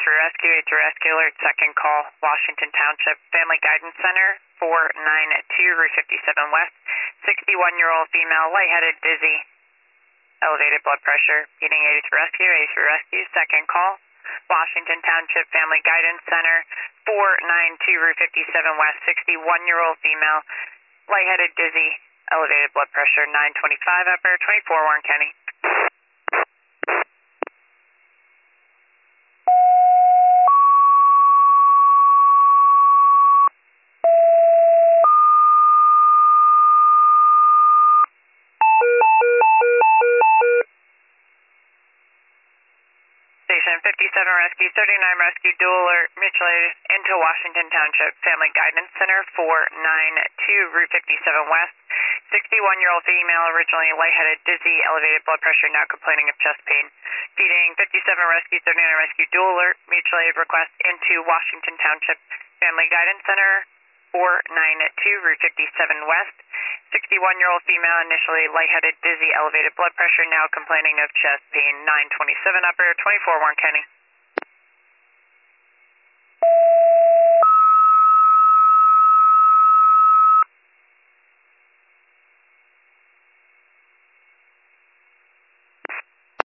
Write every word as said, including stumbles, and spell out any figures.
for rescue, eight to rescue alert, second call, Washington Township Family Guidance Center, four nine two, Route fifty-seven West, sixty-one-year-old female, lightheaded, dizzy, elevated blood pressure, getting eighty to rescue, eight for rescue, second call, Washington Township Family Guidance Center, four nine two, Route fifty-seven West, sixty-one-year-old female, lightheaded, dizzy, elevated blood pressure, nine twenty-five upper, twenty-four Warren County. Station fifty-seven Rescue, thirty-nine Rescue, dual alert, mutual aid into Washington Township Family Guidance Center, four nine two, Route fifty-seven West, sixty-one-year-old female, originally lightheaded, dizzy, elevated blood pressure, now complaining of chest pain. Feeding fifty-seven Rescue, thirty-nine Rescue, dual alert, mutual aid request into Washington Township Family Guidance Center, four nine two, Route fifty-seven West, sixty-one-year-old female, initially lightheaded, dizzy, elevated blood pressure, now complaining of chest pain, nine twenty-seven upper, twenty-four Warren County.